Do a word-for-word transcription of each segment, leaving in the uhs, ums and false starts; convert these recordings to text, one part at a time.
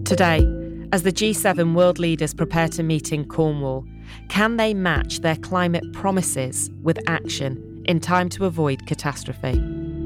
Today, as the G seven world leaders prepare to meet in Cornwall, can they match their climate promises with action in time to avoid catastrophe?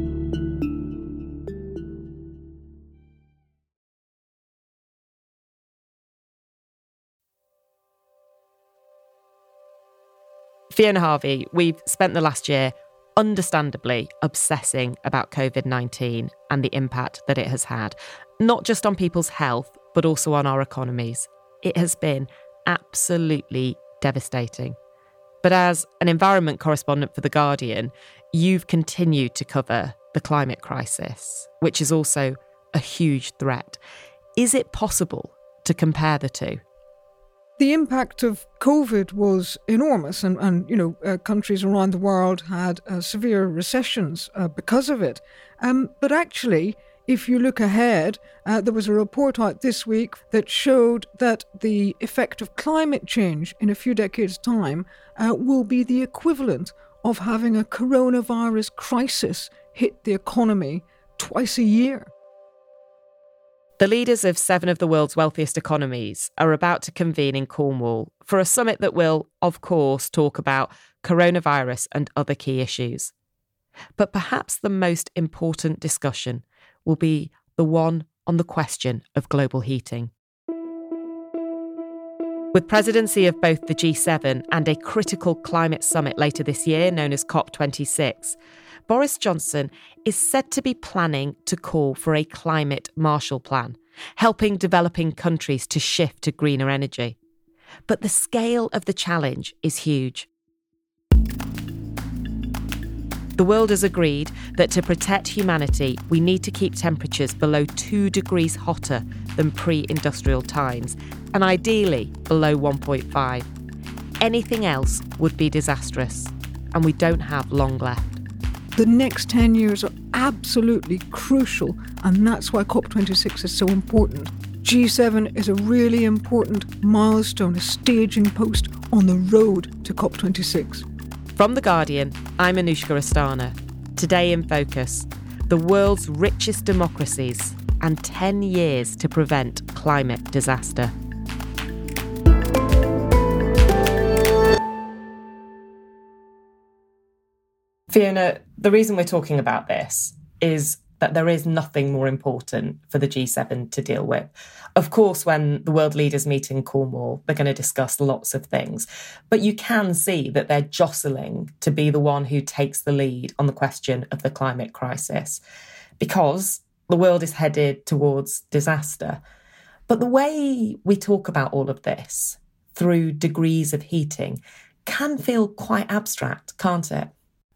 Fiona Harvey, we've spent the last year understandably obsessing about covid nineteen and the impact that it has had, not just on people's health, but also on our economies. It has been absolutely devastating. But as an environment correspondent for The Guardian, you've continued to cover the climate crisis, which is also a huge threat. Is it possible to compare the two? The impact of COVID was enormous, and, and you know, uh, countries around the world had uh, severe recessions uh, because of it. Um, but actually, if you look ahead, uh, there was a report out this week that showed that the effect of climate change in a few decades' time uh, will be the equivalent of having a coronavirus crisis hit the economy twice a year. The leaders of seven of the world's wealthiest economies are about to convene in Cornwall for a summit that will, of course, talk about coronavirus and other key issues. But perhaps the most important discussion will be the one on the question of global heating. With presidency of both the G seven and a critical climate summit later this year known as COP twenty-six, Boris Johnson is said to be planning to call for a climate Marshall Plan, helping developing countries to shift to greener energy. But the scale of the challenge is huge. The world has agreed that to protect humanity, we need to keep temperatures below two degrees hotter than pre-industrial times, and ideally below one point five. Anything else would be disastrous, and we don't have long left. The next ten years are absolutely crucial, and that's why COP twenty-six is so important. G seven is a really important milestone, a staging post on the road to COP twenty-six. From The Guardian, I'm Anushka Astana. Today in Focus, the world's richest democracies and ten years to prevent climate disaster. Fiona, the reason we're talking about this is that there is nothing more important for the G seven to deal with. Of course, when the world leaders meet in Cornwall, they're going to discuss lots of things. But you can see that they're jostling to be the one who takes the lead on the question of the climate crisis, because the world is headed towards disaster. But the way we talk about all of this through degrees of heating can feel quite abstract, can't it?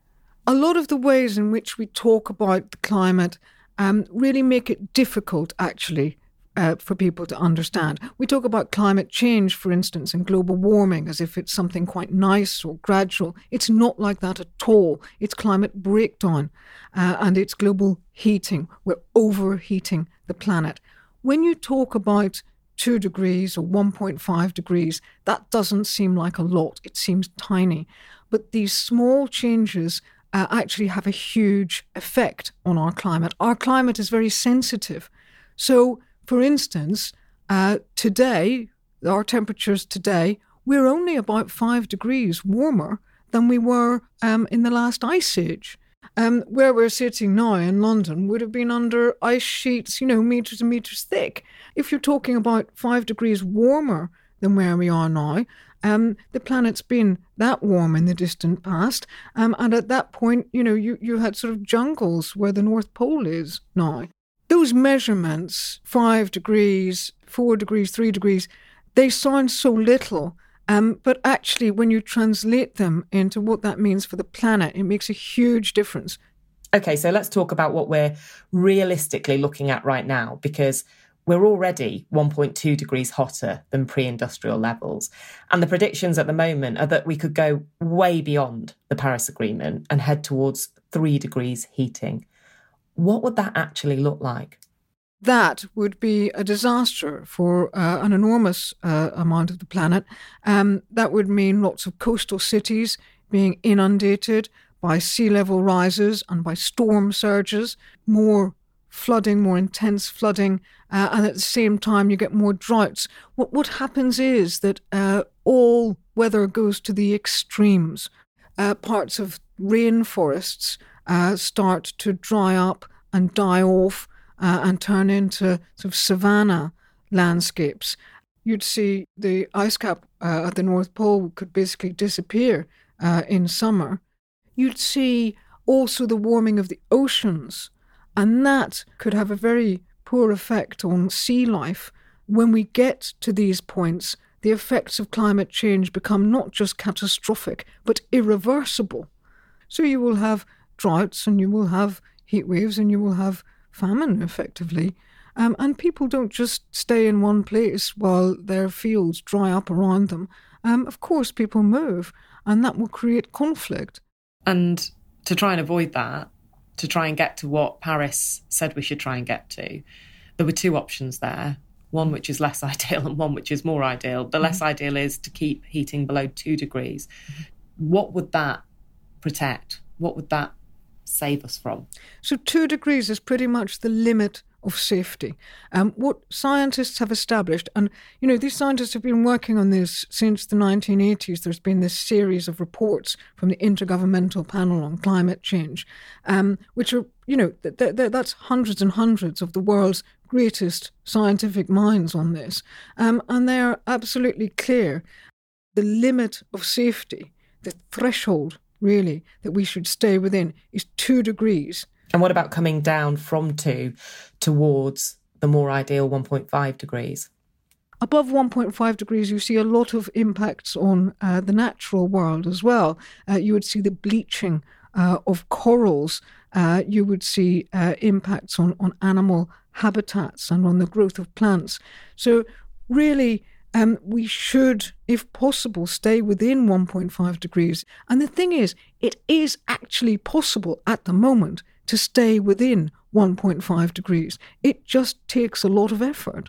A lot of the ways in which we talk about the climate um, really make it difficult, actually, uh, for people to understand. We talk about climate change, for instance, and global warming as if it's something quite nice or gradual. It's not like that at all. It's climate breakdown uh, and it's global heating. We're overheating the planet. When you talk about two degrees or one point five degrees, that doesn't seem like a lot. It seems tiny. But these small changes Uh, actually have a huge effect on our climate. Our climate is very sensitive. So, for instance, uh, today, our temperatures today, we're only about five degrees warmer than we were um, in the last ice age. Um, where we're sitting now in London would have been under ice sheets, you know, meters and meters thick. If you're talking about five degrees warmer than where we are now, Um, the planet's been that warm in the distant past. Um, and at that point, you know, you, you had sort of jungles where the North Pole is now. Those measurements, five degrees, four degrees, three degrees, they sound so little. Um, but actually, when you translate them into what that means for the planet, it makes a huge difference. OK, so let's talk about what we're realistically looking at right now, because we're already one point two degrees hotter than pre-industrial levels. And the predictions at the moment are that we could go way beyond the Paris Agreement and head towards three degrees heating. What would that actually look like? That would be a disaster for uh, an enormous uh, amount of the planet. Um, that would mean lots of coastal cities being inundated by sea level rises and by storm surges, more flooding, more intense flooding, uh, and at the same time you get more droughts. What what happens is that uh, all weather goes to the extremes. Uh, parts of rainforests uh, start to dry up and die off uh, and turn into sort of savanna landscapes. You'd see the ice cap uh, at the North Pole could basically disappear uh, in summer. You'd see also the warming of the oceans, and that could have a very poor effect on sea life. When we get to these points, the effects of climate change become not just catastrophic, but irreversible. So you will have droughts, and you will have heat waves, and you will have famine, effectively. Um, and people don't just stay in one place while their fields dry up around them. Um, of course, people move, and that will create conflict. And to try and avoid that, to try and get to what Paris said we should try and get to, there were two options there. One which is less ideal and one which is more ideal. The less mm-hmm. ideal is to keep heating below two degrees. Mm-hmm. What would that protect? What would that save us from? So two degrees is pretty much the limit of safety. Um, what scientists have established, and, you know, these scientists have been working on this since the nineteen eighties. There's been this series of reports from the Intergovernmental Panel on Climate Change, um, which are, you know, th- th- that's hundreds and hundreds of the world's greatest scientific minds on this. Um, and they are absolutely clear. The limit of safety, the threshold, really, that we should stay within is two degrees. And what about coming down from two towards the more ideal one point five degrees? Above one point five degrees, you see a lot of impacts on uh, the natural world as well. Uh, you would see the bleaching uh, of corals. Uh, you would see uh, impacts on, on animal habitats and on the growth of plants. So really, um, we should, if possible, stay within one point five degrees. And the thing is, it is actually possible at the moment to stay within one point five degrees. It just takes a lot of effort.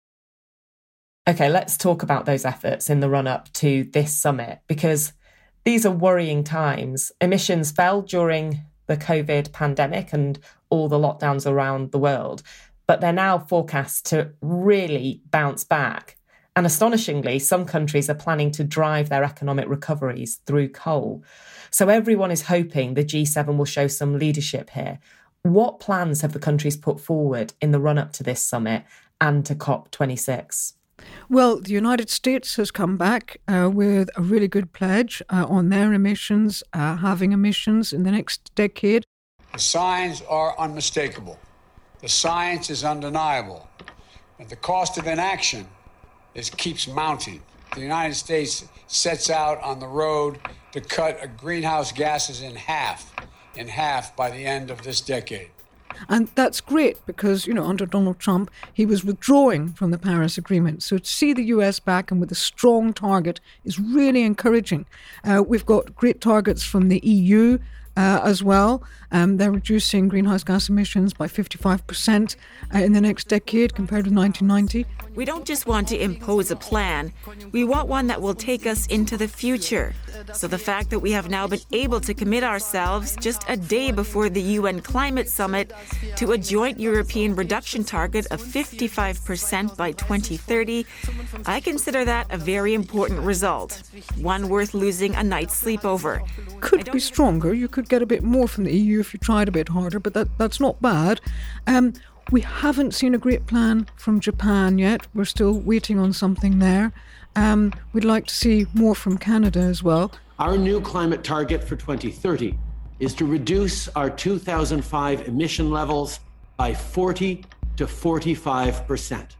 OK, let's talk about those efforts in the run-up to this summit, because these are worrying times. Emissions fell during the COVID pandemic and all the lockdowns around the world, but they're now forecast to really bounce back. And astonishingly, some countries are planning to drive their economic recoveries through coal. So everyone is hoping the G seven will show some leadership here. What plans have the countries put forward in the run-up to this summit and to COP twenty-six? Well, the United States has come back uh, with a really good pledge uh, on their emissions, uh, having emissions in the next decade. The signs are unmistakable. The science is undeniable. But the cost of inaction is keeps mounting. The United States sets out on the road to cut greenhouse gases in half, in half by the end of this decade. And that's great because, you know, under Donald Trump, he was withdrawing from the Paris Agreement. So to see the U S back and with a strong target is really encouraging. Uh, we've got great targets from the E U uh, as well. Um, they're reducing greenhouse gas emissions by fifty-five percent uh, in the next decade compared to nineteen ninety. We don't just want to impose a plan. We want one that will take us into the future. So the fact that we have now been able to commit ourselves just a day before the U N Climate Summit to a joint European reduction target of fifty-five percent by twenty thirty, I consider that a very important result, one worth losing a night's sleep over. Could be stronger. You could get a bit more from the E U if you tried a bit harder, but that, that's not bad. Um, we haven't seen a great plan from Japan yet. We're still waiting on something there. Um, we'd like to see more from Canada as well. Our new climate target for twenty thirty is to reduce our two thousand five emission levels by forty to forty-five percent.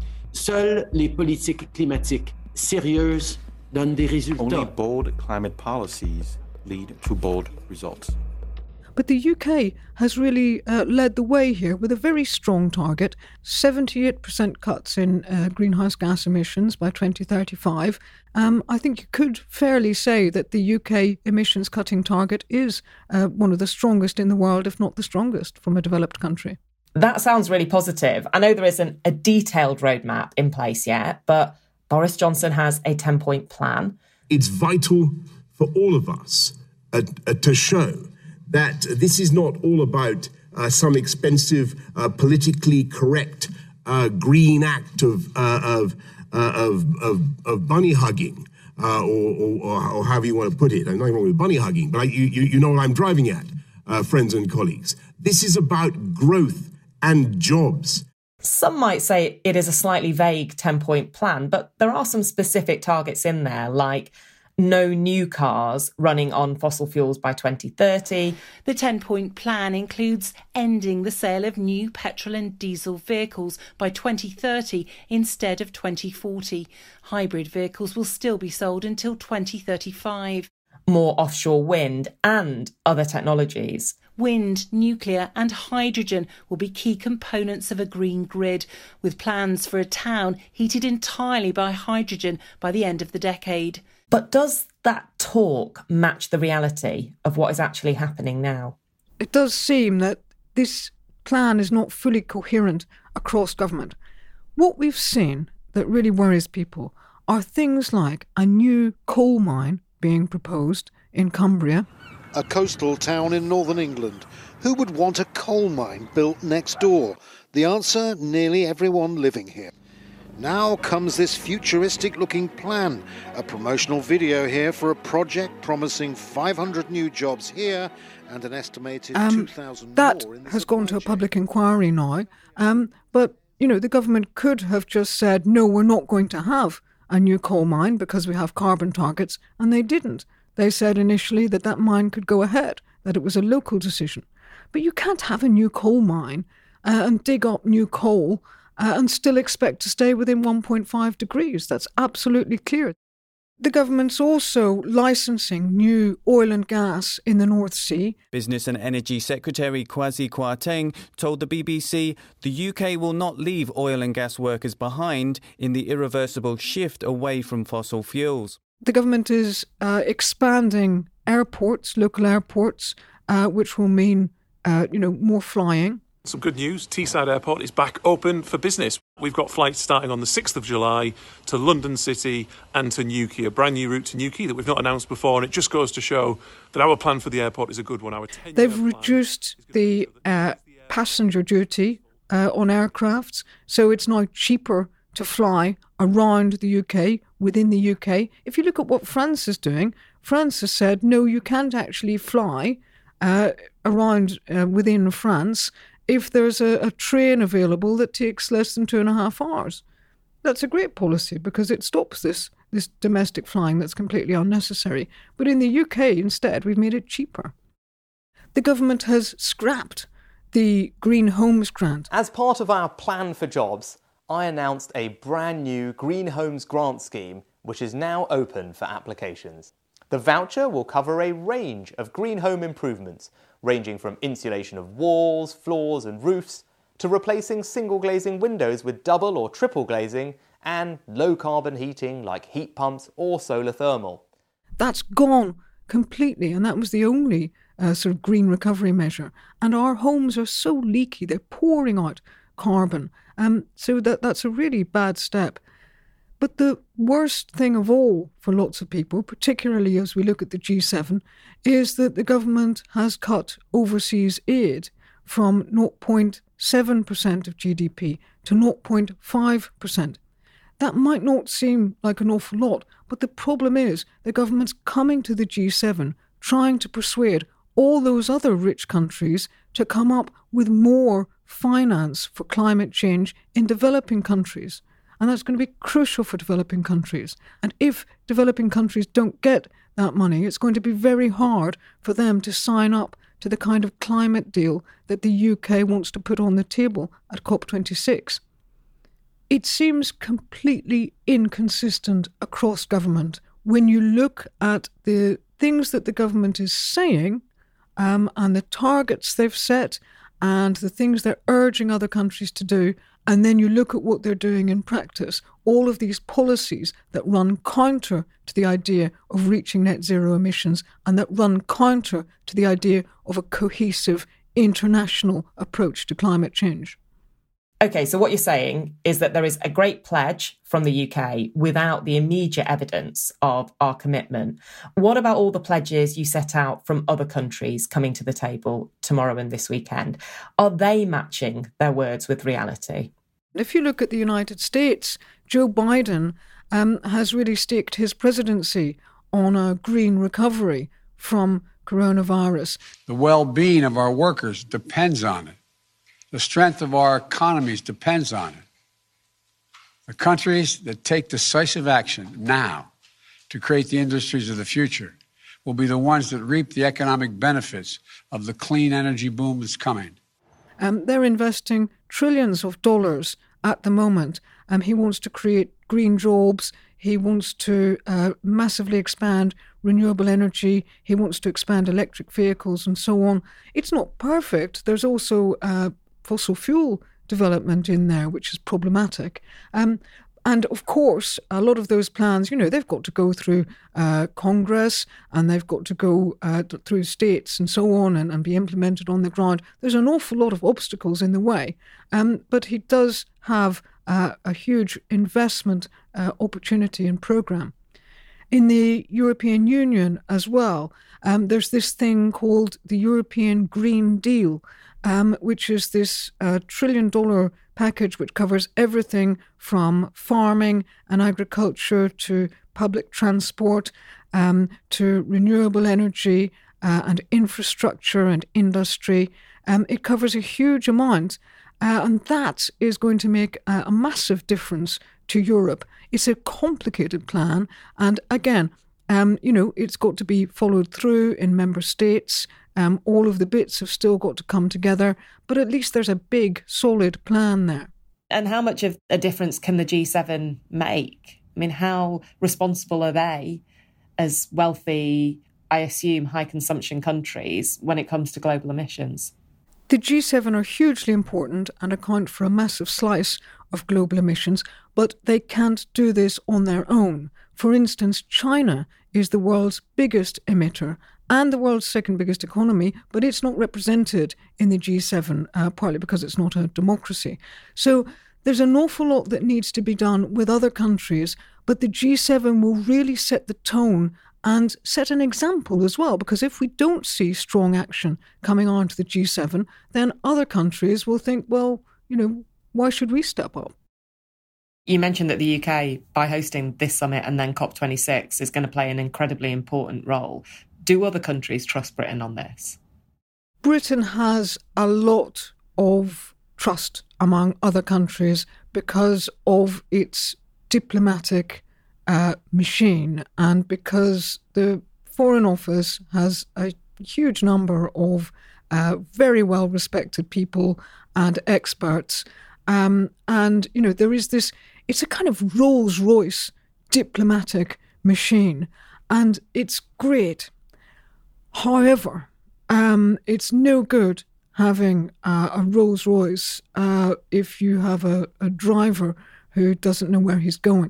Seules les politiques climatiques sérieuses donnent des résultats. Only bold climate policies lead to bold results. But the U K has really uh, led the way here with a very strong target, seventy-eight percent cuts in uh, greenhouse gas emissions by twenty thirty-five. Um, I think you could fairly say that the U K emissions cutting target is uh, one of the strongest in the world, if not the strongest, from a developed country. That sounds really positive. I know there isn't a detailed roadmap in place yet, but Boris Johnson has a ten-point plan. It's vital for all of us uh, uh, to show that this is not all about uh, some expensive, uh, politically correct uh, green act of uh, of, uh, of of of bunny hugging, uh, or, or, or however you want to put it. I'm not wrong with bunny hugging, but I, you you know what I'm driving at, uh, friends and colleagues. This is about growth and jobs. Some might say it is a slightly vague ten-point plan, but there are some specific targets in there, like no new cars running on fossil fuels by twenty thirty. The ten-point plan includes ending the sale of new petrol and diesel vehicles by twenty thirty instead of twenty forty. Hybrid vehicles will still be sold until twenty thirty-five. More offshore wind and other technologies. Wind, nuclear and hydrogen will be key components of a green grid, with plans for a town heated entirely by hydrogen by the end of the decade. But does that talk match the reality of what is actually happening now? It does seem that this plan is not fully coherent across government. What we've seen that really worries people are things like a new coal mine being proposed in Cumbria. A coastal town in northern England. Who would want a coal mine built next door? The answer, nearly everyone living here. Now comes this futuristic-looking plan. A promotional video here for a project promising five hundred new jobs here and an estimated um, two thousand that more in the has gone to a supply public inquiry now. Um, but, you know, the government could have just said, no, we're not going to have a new coal mine because we have carbon targets, and they didn't. They said initially that that mine could go ahead, that it was a local decision. But you can't have a new coal mine uh, and dig up new coal uh, and still expect to stay within one point five degrees. That's absolutely clear. The government's also licensing new oil and gas in the North Sea. Business and Energy Secretary Kwasi Kwarteng told the B B C the U K will not leave oil and gas workers behind in the irreversible shift away from fossil fuels. The government is uh, expanding airports, local airports, uh, which will mean, uh, you know, more flying. Some good news. Teesside Airport is back open for business. We've got flights starting on the sixth of July to London City and to Newquay, a brand new route to Newquay that we've not announced before. And it just goes to show that our plan for the airport is a good one. Our They've reduced the uh, passenger duty uh, on aircrafts, so it's now cheaper to fly around the U K, within the U K. If you look at what France is doing, France has said, no, you can't actually fly uh, around uh, within France if there's a, a train available that takes less than two and a half hours. That's a great policy because it stops this, this domestic flying that's completely unnecessary. But in the U K, instead, we've made it cheaper. The government has scrapped the Green Homes Grant. As part of our plan for jobs, I announced a brand new Green Homes Grant scheme, which is now open for applications. The voucher will cover a range of green home improvements, ranging from insulation of walls, floors and roofs, to replacing single glazing windows with double or triple glazing, and low carbon heating like heat pumps or solar thermal. That's gone completely, and that was the only uh, sort of green recovery measure. And our homes are so leaky, they're pouring out carbon. Um, so that that's a really bad step. But the worst thing of all for lots of people, particularly as we look at the G seven, is that the government has cut overseas aid from zero point seven percent of G D P to zero point five percent. That might not seem like an awful lot, but the problem is the government's coming to the G seven trying to persuade all those other rich countries to come up with more finance for climate change in developing countries. And that's going to be crucial for developing countries. And if developing countries don't get that money, it's going to be very hard for them to sign up to the kind of climate deal that the U K wants to put on the table at COP twenty-six. It seems completely inconsistent across government when you look at the things that the government is saying um, and the targets they've set and the things they're urging other countries to do, and then you look at what they're doing in practice, all of these policies that run counter to the idea of reaching net zero emissions and that run counter to the idea of a cohesive international approach to climate change. Okay, so what you're saying is that there is a great pledge from the U K without the immediate evidence of our commitment. What about all the pledges you set out from other countries coming to the table tomorrow and this weekend? Are they matching their words with reality? If you look at the United States, Joe Biden um, has really staked his presidency on a green recovery from coronavirus. The well-being of our workers depends on it. The strength of our economies depends on it. The countries that take decisive action now to create the industries of the future will be the ones that reap the economic benefits of the clean energy boom that's coming. Um, they're investing trillions of dollars at the moment. Um, he wants to create green jobs. He wants to uh, massively expand renewable energy. He wants to expand electric vehicles and so on. It's not perfect. There's also uh, fossil fuel development in there, which is problematic. Um, and of course, a lot of those plans, you know, they've got to go through uh, Congress and they've got to go uh, through states and so on and, and be implemented on the ground. There's an awful lot of obstacles in the way. Um, but he does have uh, a huge investment uh, opportunity and programme. In the European Union as well, um, there's this thing called the European Green Deal, Um, which is this uh, trillion dollar package which covers everything from farming and agriculture to public transport um, to renewable energy uh, and infrastructure and industry. Um, it covers a huge amount, uh, and that is going to make a, a massive difference to Europe. It's a complicated plan, and again, um, you know, it's got to be followed through in member states. Um, all of the bits have still got to come together, but at least there's a big, solid plan there. And how much of a difference can the G seven make? I mean, how responsible are they as wealthy, I assume, high consumption countries when it comes to global emissions? The G seven are hugely important and account for a massive slice of global emissions, but they can't do this on their own. For instance, China is the world's biggest emitter and the world's second biggest economy, but it's not represented in the G seven, uh, partly because it's not a democracy. So there's an awful lot that needs to be done with other countries, but the G seven will really set the tone and set an example as well, because if we don't see strong action coming on to the G seven, then other countries will think, well, you know, why should we step up? You mentioned that the U K, by hosting this summit and then COP twenty-six, is going to play an incredibly important role. Do other countries trust Britain on this? Britain has a lot of trust among other countries because of its diplomatic uh, machine and because the Foreign Office has a huge number of uh, very well-respected people and experts. Um, and, you know, there is this, it's a kind of Rolls-Royce diplomatic machine, and it's great. However, um, it's no good having uh, a Rolls-Royce uh, if you have a, a driver who doesn't know where he's going.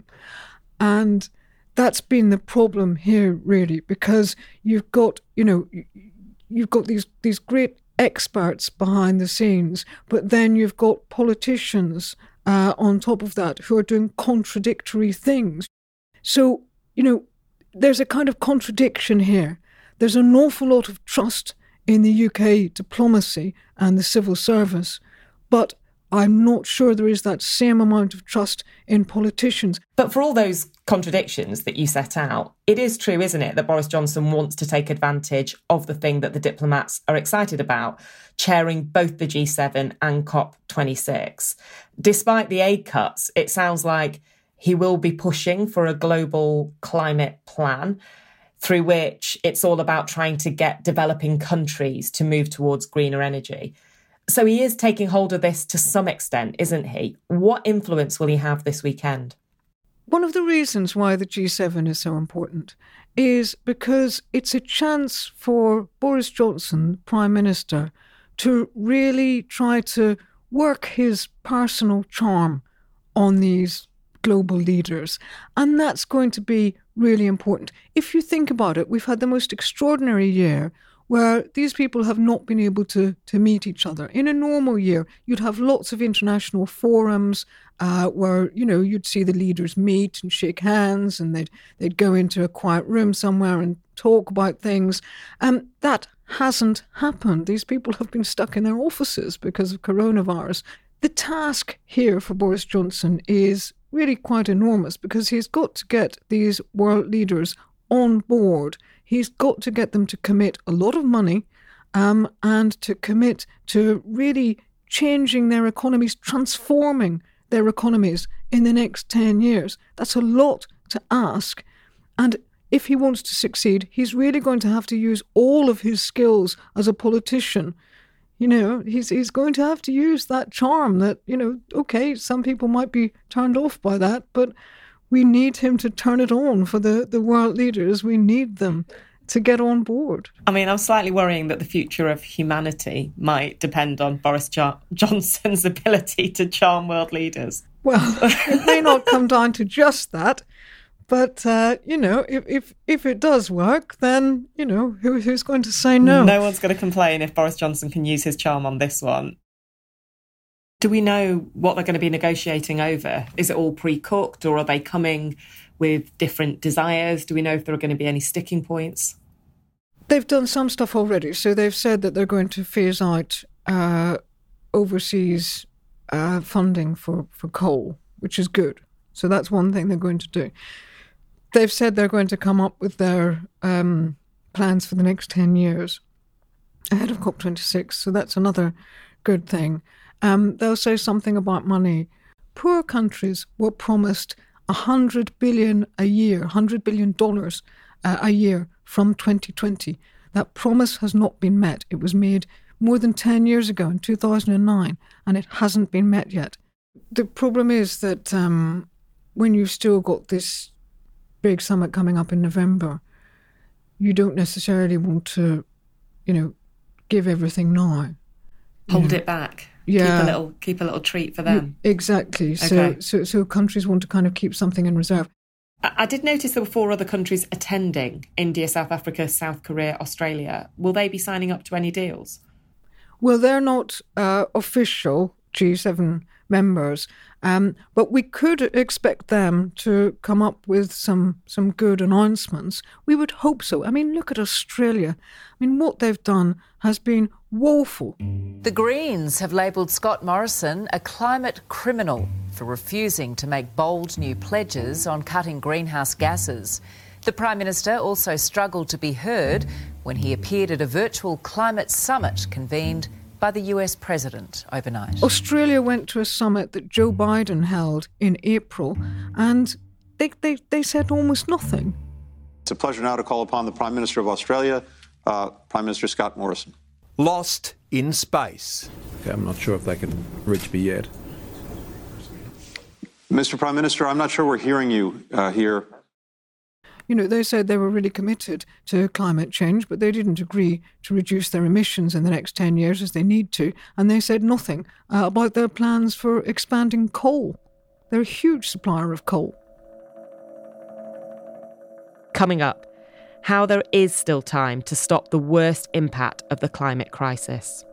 And that's been the problem here, really, because you've got, you know, you've got these, these great experts behind the scenes, but then you've got politicians uh, on top of that who are doing contradictory things. So, you know, there's a kind of contradiction here. There's an awful lot of trust in the U K diplomacy and the civil service, but I'm not sure there is that same amount of trust in politicians. But for all those contradictions that you set out, it is true, isn't it, that Boris Johnson wants to take advantage of the thing that the diplomats are excited about, chairing both the G seven and COP twenty-six. Despite the aid cuts, it sounds like he will be pushing for a global climate plan through which it's all about trying to get developing countries to move towards greener energy. So he is taking hold of this to some extent, isn't he? What influence will he have this weekend? One of the reasons why the G seven is so important is because it's a chance for Boris Johnson, Prime Minister, to really try to work his personal charm on these global leaders. And that's going to be really important. If you think about it, we've had the most extraordinary year where these people have not been able to, to meet each other. In a normal year, you'd have lots of international forums uh, where, you know, you'd see the leaders meet and shake hands, and they'd they'd go into a quiet room somewhere and talk about things. Um, that hasn't happened. These people have been stuck in their offices because of coronavirus. The task here for Boris Johnson is really quite enormous, because he's got to get these world leaders on board. He's got to get them to commit a lot of money um, and to commit to really changing their economies, transforming their economies in the next ten years. That's a lot to ask. And if he wants to succeed, he's really going to have to use all of his skills as a politician. You know, he's he's going to have to use that charm that, you know, okay, some people might be turned off by that, but we need him to turn it on for the, the world leaders. We need them to get on board. I mean, I'm slightly worrying that the future of humanity might depend on Boris jo- Johnson's ability to charm world leaders. Well, it may not come down to just that. But, uh, you know, if, if if it does work, then, you know, who, who's going to say no? No one's going to complain if Boris Johnson can use his charm on this one. Do we know what they're going to be negotiating over? Is it all pre-cooked, or are they coming with different desires? Do we know if there are going to be any sticking points? They've done some stuff already. So they've said that they're going to phase out uh, overseas uh, funding for, for coal, which is good. So that's one thing they're going to do. They've said they're going to come up with their um, plans for the next ten years ahead of COP twenty-six. So that's another good thing. Um, they'll say something about money. Poor countries were promised one hundred billion dollars a year, one hundred billion dollars uh, a year from twenty twenty. That promise has not been met. It was made more than ten years ago in two thousand nine, and it hasn't been met yet. The problem is that um, when you've still got this big summit coming up in November, you don't necessarily want to, you know, give everything now. Hold know. it back. Yeah. Keep a little keep a little treat for them. Yeah, exactly. Okay. So, so so countries want to kind of keep something in reserve. I, I did notice there were four other countries attending: India, South Africa, South Korea, Australia. Will they be signing up to any deals? Well, they're not uh, official G seven members, um, but we could expect them to come up with some some good announcements. We would hope so. I mean, look at Australia. I mean, what they've done has been woeful. The Greens have labelled Scott Morrison a climate criminal for refusing to make bold new pledges on cutting greenhouse gases. The Prime Minister also struggled to be heard when he appeared at a virtual climate summit convened by the U S President overnight. Australia went to a summit that Joe Biden held in April, and they, they, they said almost nothing. It's a pleasure now to call upon the Prime Minister of Australia, uh, Prime Minister Scott Morrison. Lost in space. Okay, I'm not sure if they can reach me yet. Mister Prime Minister, I'm not sure we're hearing you uh, here. You know, they said they were really committed to climate change, but they didn't agree to reduce their emissions in the next ten years as they need to. And they said nothing uh, about their plans for expanding coal. They're a huge supplier of coal. Coming up, how there is still time to stop the worst impact of the climate crisis.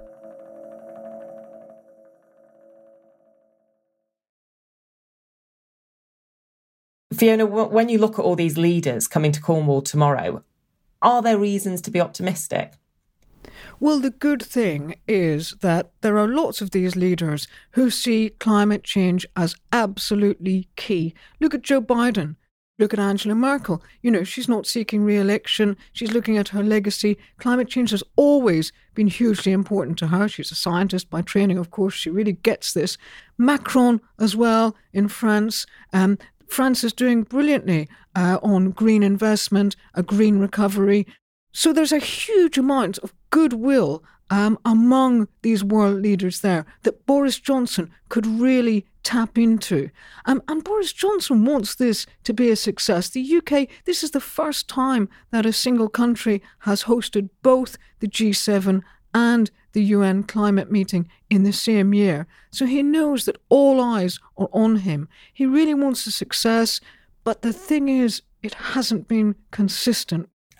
Fiona, when you look at all these leaders coming to Cornwall tomorrow, are there reasons to be optimistic? Well, the good thing is that there are lots of these leaders who see climate change as absolutely key. Look at Joe Biden. Look at Angela Merkel. You know, she's not seeking re-election. She's looking at her legacy. Climate change has always been hugely important to her. She's a scientist by training, of course. She really gets this. Macron as well in France. Um, France is doing brilliantly uh, on green investment, a green recovery. So there's a huge amount of goodwill um, among these world leaders there that Boris Johnson could really tap into. Um, and Boris Johnson wants this to be a success. The U K, this is the first time that a single country has hosted both the G seven and the U N climate meeting in the same year. So he knows that all eyes are on him. He really wants a success, but the thing is, it hasn't been consistent.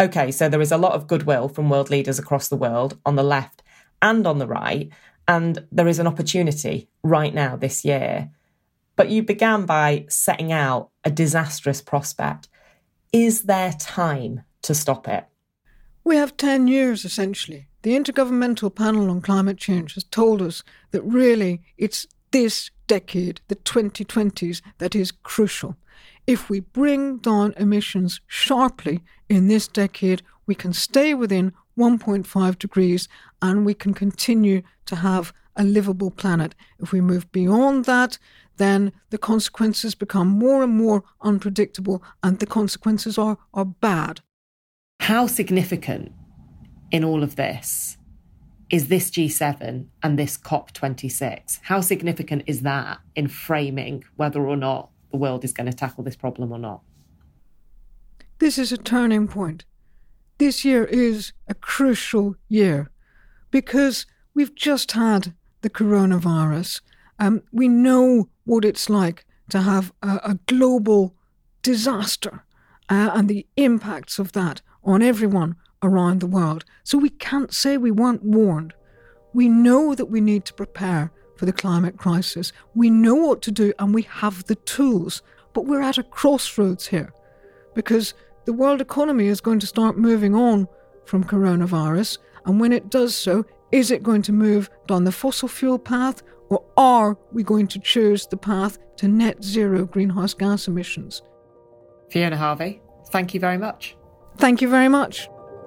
OK, so there is a lot of goodwill from world leaders across the world on the left and on the right, and there is an opportunity right now this year. But you began by setting out a disastrous prospect. Is there time to stop it? We have ten years, essentially. The Intergovernmental Panel on Climate Change has told us that really it's this decade, the twenty twenties, that is crucial. If we bring down emissions sharply in this decade, we can stay within one point five degrees and we can continue to have a livable planet. If we move beyond that, then the consequences become more and more unpredictable, and the consequences are, are bad. How significant in all of this is this G seven and this COP twenty-six? How significant is that in framing whether or not the world is going to tackle this problem or not? This is a turning point. This year is a crucial year because we've just had the coronavirus. Um, we know what it's like to have a, a global disaster uh, and the impacts of that on everyone around the world. So we can't say we weren't warned. We know that we need to prepare for the climate crisis. We know what to do and we have the tools. But we're at a crossroads here because the world economy is going to start moving on from coronavirus. And when it does so, is it going to move down the fossil fuel path, or are we going to choose the path to net zero greenhouse gas emissions? Fiona Harvey, thank you very much. Thank you very much.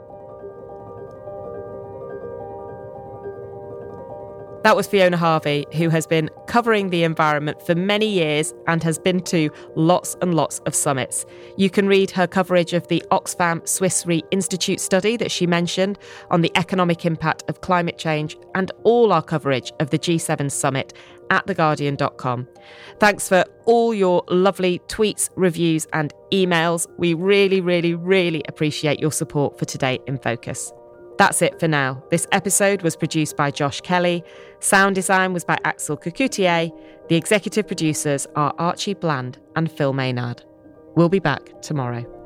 That was Fiona Harvey, who has been covering the environment for many years and has been to lots and lots of summits. You can read her coverage of the Oxfam Swiss Re Institute study that she mentioned on the economic impact of climate change, and all our coverage of the G seven summit at the guardian dot com. Thanks for all your lovely tweets, reviews and emails. We really, really, really appreciate your support for Today in Focus. That's it for now. This episode was produced by Josh Kelly. Sound design was by Axel Cucoutier. The executive producers are Archie Bland and Phil Maynard. We'll be back tomorrow.